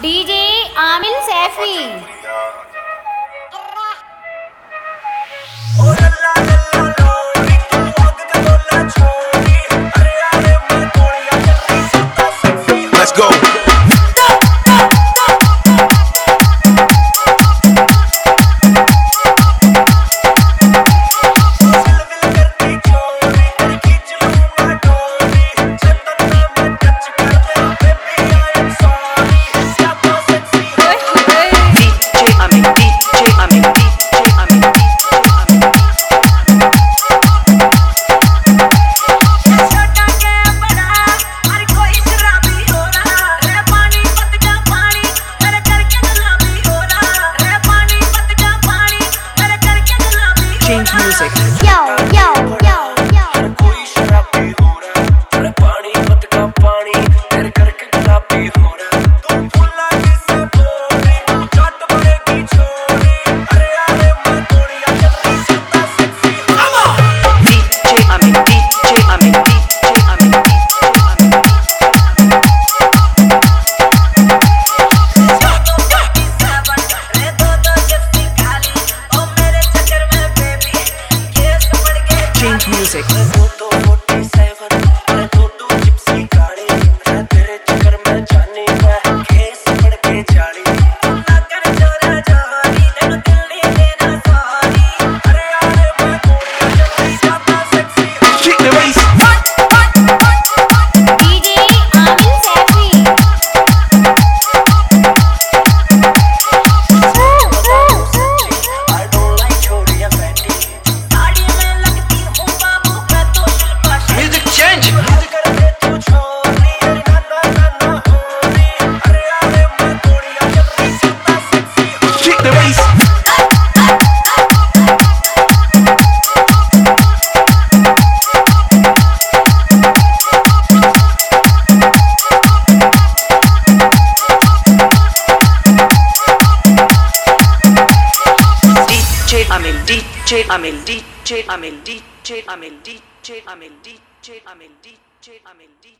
DJ Aamil Saifi. Let's go. Change music. Yo yo yo yo। कोई शराबी हो रहा, अरे पानी मत का पानी, तेरे करके गुलाबी हो रहा। तू फुल्ला किसे बोली, चट पड़ेगी छोरी, अरे अरे मैं थोड़िया जल्दी सीधा सेक्सी हो। DJ Amin, DJ Amin, DJ Amin, DJ Amin. Change music. Kick the bass. DJ Aamil Saifi. Music change. Kick the bass. DJ Amin, DJ Amin, DJ Amin, DJ Amin, DJ Amin, DJ Amin, DJ Amin, DJ Amin.